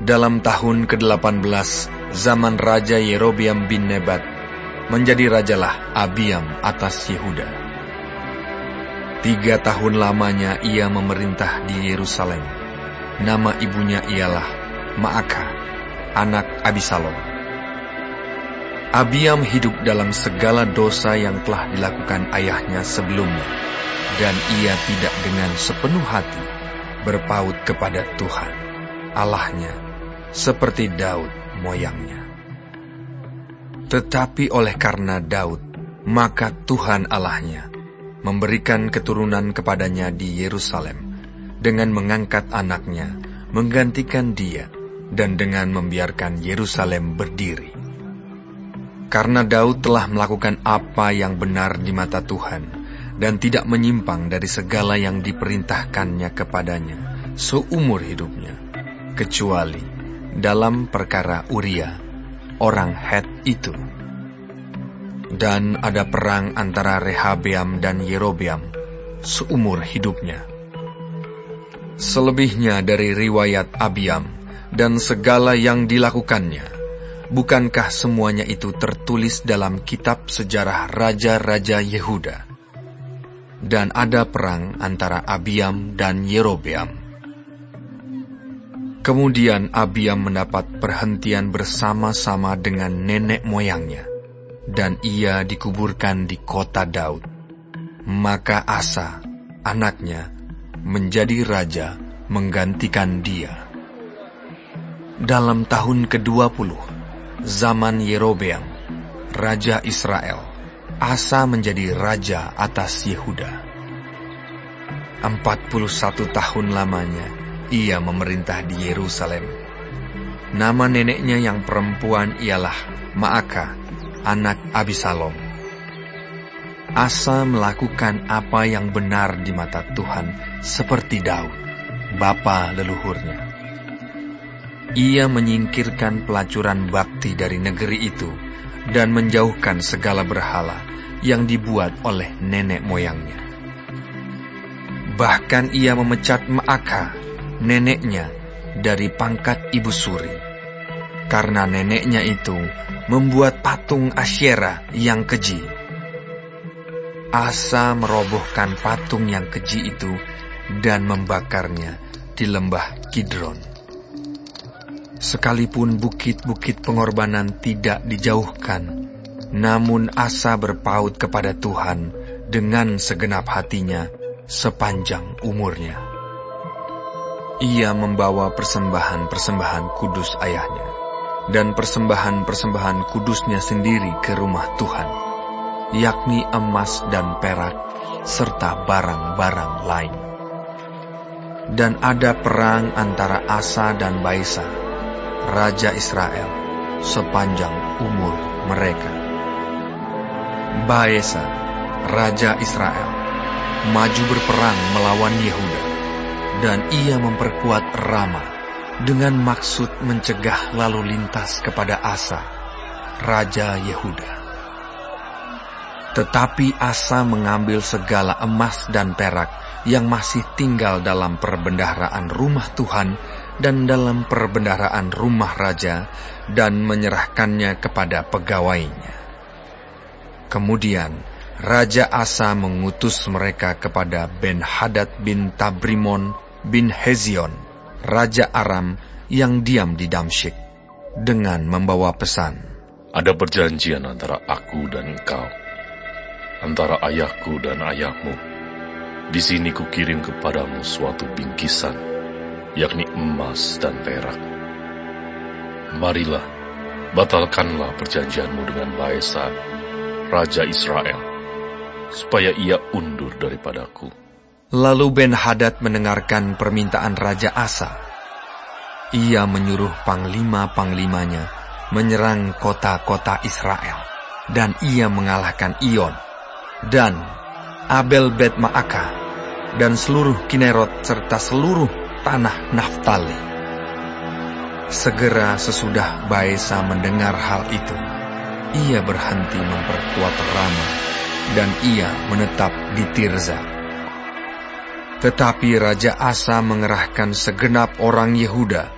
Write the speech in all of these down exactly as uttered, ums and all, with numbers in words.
dalam tahun kedelapan belas zaman Raja Yerobeam bin Nebat, menjadi rajalah Abiam atas Yehuda. Tiga tahun lamanya ia memerintah di Yerusalem. Nama ibunya ialah Maakah, anak Abisalom. Abiam hidup dalam segala dosa yang telah dilakukan ayahnya sebelumnya, dan ia tidak dengan sepenuh hati berpaut kepada Tuhan, Allahnya, seperti Daud moyangnya. Tetapi oleh karena Daud, maka Tuhan Allahnya memberikan keturunan kepadanya di Yerusalem, dengan mengangkat anaknya, menggantikan dia, dan dengan membiarkan Yerusalem berdiri. Karena Daud telah melakukan apa yang benar di mata Tuhan, dan tidak menyimpang dari segala yang diperintahkannya kepadanya seumur hidupnya, kecuali dalam perkara Uria, orang Het itu. Dan ada perang antara Rehabeam dan Yerobeam seumur hidupnya. Selebihnya dari riwayat Abiam dan segala yang dilakukannya, bukankah semuanya itu tertulis dalam kitab sejarah raja-raja Yehuda? Dan ada perang antara Abiam dan Yerobeam. Kemudian Abiam mendapat perhentian bersama-sama dengan nenek moyangnya, dan ia dikuburkan di kota Daud. Maka Asa, anaknya, menjadi raja menggantikan dia. Dalam tahun kedua puluh, zaman Yerobeam, raja Israel, Asa menjadi raja atas Yehuda. Empat puluh satu tahun lamanya, ia memerintah di Yerusalem. Nama neneknya yang perempuan ialah Maakah, anak Abisalom. Asa melakukan apa yang benar di mata Tuhan seperti Daud, bapa leluhurnya. Ia menyingkirkan pelacuran bakti dari negeri itu dan menjauhkan segala berhala yang dibuat oleh nenek moyangnya. Bahkan ia memecat Maakah, neneknya, dari pangkat ibu suri, karena neneknya itu membuat patung Asyera yang keji. Asa merobohkan patung yang keji itu dan membakarnya di lembah Kidron. Sekalipun bukit-bukit pengorbanan tidak dijauhkan, namun Asa berpaut kepada Tuhan dengan segenap hatinya sepanjang umurnya. Ia membawa persembahan-persembahan kudus ayahnya dan persembahan-persembahan kudusnya sendiri ke rumah Tuhan, yakni emas dan perak, serta barang-barang lain. Dan ada perang antara Asa dan Baesa, raja Israel, sepanjang umur mereka. Baesa, raja Israel, maju berperang melawan Yehuda, dan ia memperkuat Rama dengan maksud mencegah lalu lintas kepada Asa, raja Yehuda. Tetapi Asa mengambil segala emas dan perak yang masih tinggal dalam perbendaharaan rumah Tuhan dan dalam perbendaharaan rumah raja, dan menyerahkannya kepada pegawainya. Kemudian Raja Asa mengutus mereka kepada Ben-Hadad bin Tabrimon bin Hezion, Raja Aram yang diam di Damsyik, dengan membawa pesan, "Ada perjanjian antara aku dan engkau, antara ayahku dan ayahmu. Di sini kukirim kepadamu suatu bingkisan, yakni emas dan perak. Marilah, batalkanlah perjanjianmu dengan Baesa, Raja Israel, supaya ia undur daripadaku." Lalu Ben-Hadad mendengarkan permintaan Raja Asa. Ia menyuruh panglima-panglimanya menyerang kota-kota Israel, dan ia mengalahkan Iyon, dan Abel Bet Maakah, dan seluruh Kinerot serta seluruh tanah Naftali. Segera sesudah Baesa mendengar hal itu, ia berhenti memperkuat Rama, dan ia menetap di Tirza. Tetapi Raja Asa mengerahkan segenap orang Yehuda,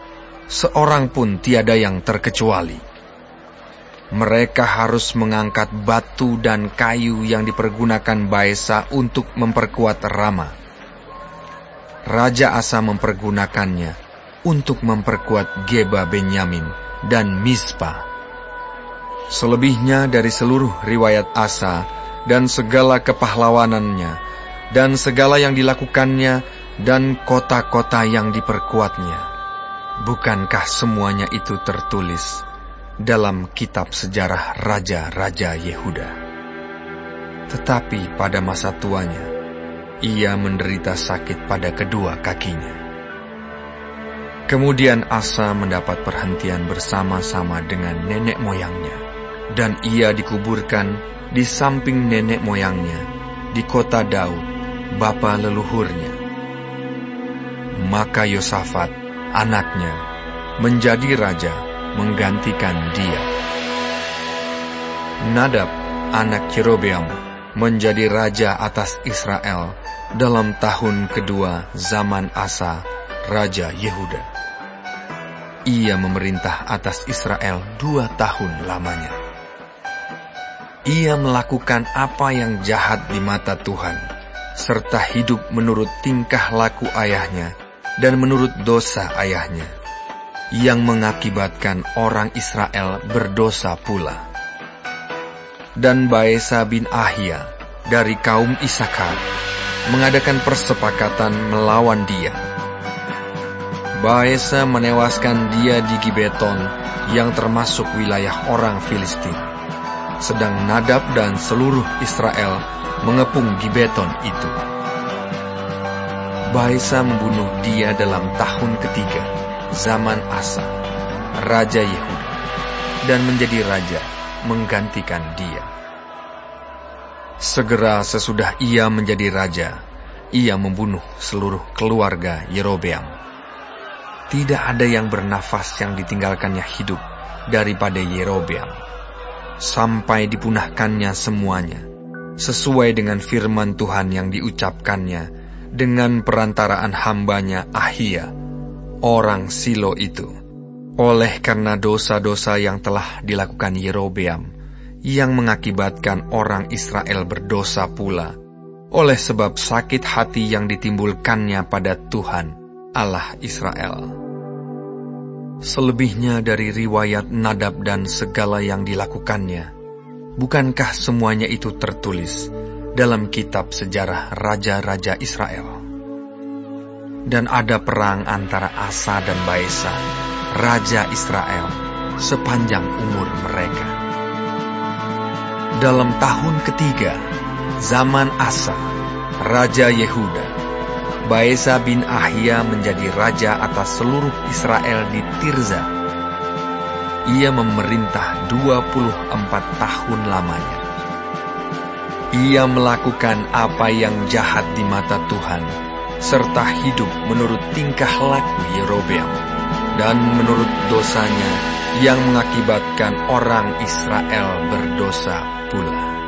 seorang pun tiada yang terkecuali. Mereka harus mengangkat batu dan kayu yang dipergunakan Baesa untuk memperkuat Rama. Raja Asa mempergunakannya untuk memperkuat Geba Benyamin dan Mispa. Selebihnya dari seluruh riwayat Asa dan segala kepahlawanannya dan segala yang dilakukannya dan kota-kota yang diperkuatnya, bukankah semuanya itu tertulis dalam kitab sejarah Raja-Raja Yehuda? Tetapi pada masa tuanya, ia menderita sakit pada kedua kakinya. Kemudian Asa mendapat perhentian bersama-sama dengan nenek moyangnya, dan ia dikuburkan di samping nenek moyangnya di kota Daud, bapa leluhurnya. Maka Yosafat, anaknya, menjadi raja menggantikan dia. Nadab, anak Yerobeam, menjadi raja atas Israel dalam tahun kedua zaman Asa, Raja Yehuda. Ia memerintah atas Israel dua tahun lamanya. Ia melakukan apa yang jahat di mata Tuhan, serta hidup menurut tingkah laku ayahnya dan menurut dosa ayahnya, yang mengakibatkan orang Israel berdosa pula. Dan Baesa bin Ahia dari kaum Isakar mengadakan persepakatan melawan dia. Baesa menewaskan dia di Gibeton yang termasuk wilayah orang Filistin, sedang Nadab dan seluruh Israel mengepung Gibeton itu. Baesa membunuh dia dalam tahun ketiga zaman Asa, Raja Yehuda, dan menjadi raja menggantikan dia. Segera sesudah ia menjadi raja, ia membunuh seluruh keluarga Yerobeam. Tidak ada yang bernafas yang ditinggalkannya hidup daripada Yerobeam, sampai dipunahkannya semuanya, sesuai dengan firman Tuhan yang diucapkannya dengan perantaraan hambanya Ahia, orang Silo itu, oleh karena dosa-dosa yang telah dilakukan Yerobeam, yang mengakibatkan orang Israel berdosa pula, oleh sebab sakit hati yang ditimbulkannya pada Tuhan, Allah Israel. Selebihnya dari riwayat Nadab dan segala yang dilakukannya, bukankah semuanya itu tertulis dalam kitab sejarah Raja-Raja Israel? Dan ada perang antara Asa dan Baesa, Raja Israel, sepanjang umur mereka. Dalam tahun ketiga, zaman Asa, Raja Yehuda, Baesa bin Ahia menjadi raja atas seluruh Israel di Tirza. Ia memerintah dua puluh empat tahun lamanya. Ia melakukan apa yang jahat di mata Tuhan, serta hidup menurut tingkah laku Yerobeam, dan menurut dosanya yang mengakibatkan orang Israel berdosa pula.